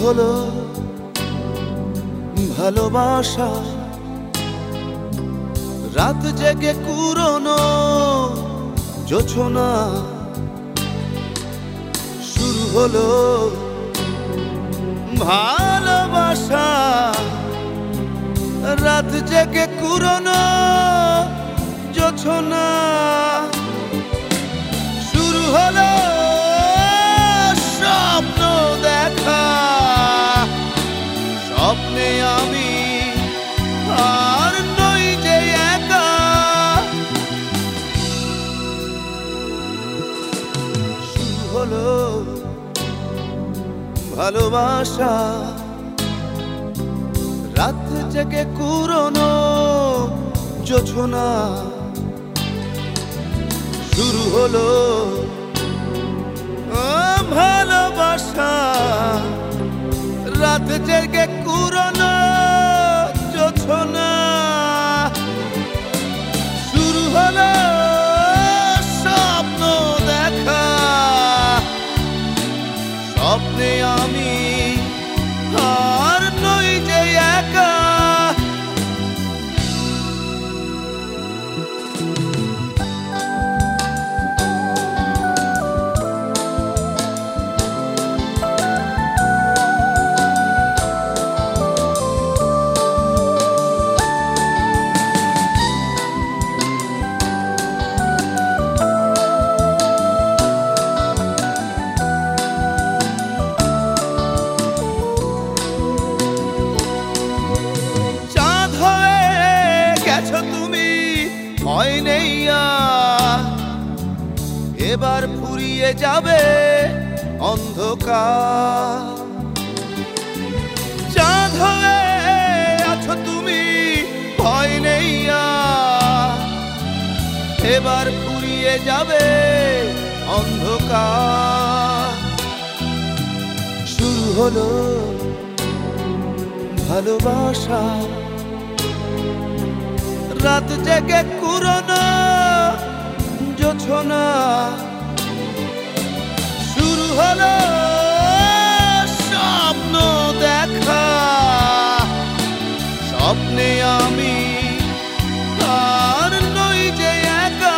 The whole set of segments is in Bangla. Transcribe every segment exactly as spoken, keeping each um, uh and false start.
হলো ভালোবাসা, রাত জেগে কুরনো জোছনা। শুরু হলো ভালোবাসা, রাত জেগে কুরনো জোছনা। শুরু হলো স্বপ্ন দেখা, স্বপ্নে আমি আর নই যে একা। শুরু হলো ভালোবাসা, রাত জেগে কুরনো জোছনা। শুরু হলো ভালোবাসা, রাত জেগে কুরনো জোছনা। শুরু হলো স্বপ্ন দেখা, স্বপ্নে আমি আর নই যে একা। ভয় নেই আর, এবার ফুরিয়ে যাবে অন্ধকার। চাঁদ হয়ে আছো তুমি, ভয় নেই আর, এবার ফুরিয়ে যাবে অন্ধকার। শুরু হলো ভালোবাসা, রাত জেগে কুরনো জোছনা। শুরু হলো স্বপ্ন দেখা, স্বপ্নে আমি আর নই যে একা।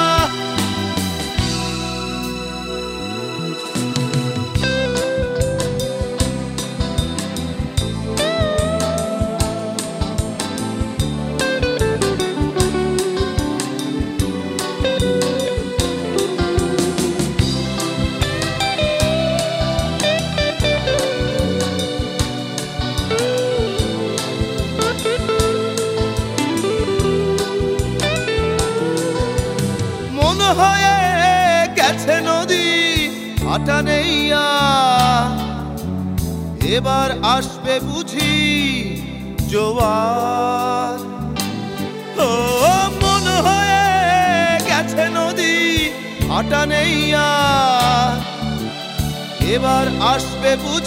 হয়ে গেছে নদী, ভাটা নেই আর, এবার আসবে বুঝি জোয়ার। ও মন হয়ে গেছে নদী, ভাটা নেই আর, এবার আসবে বুঝি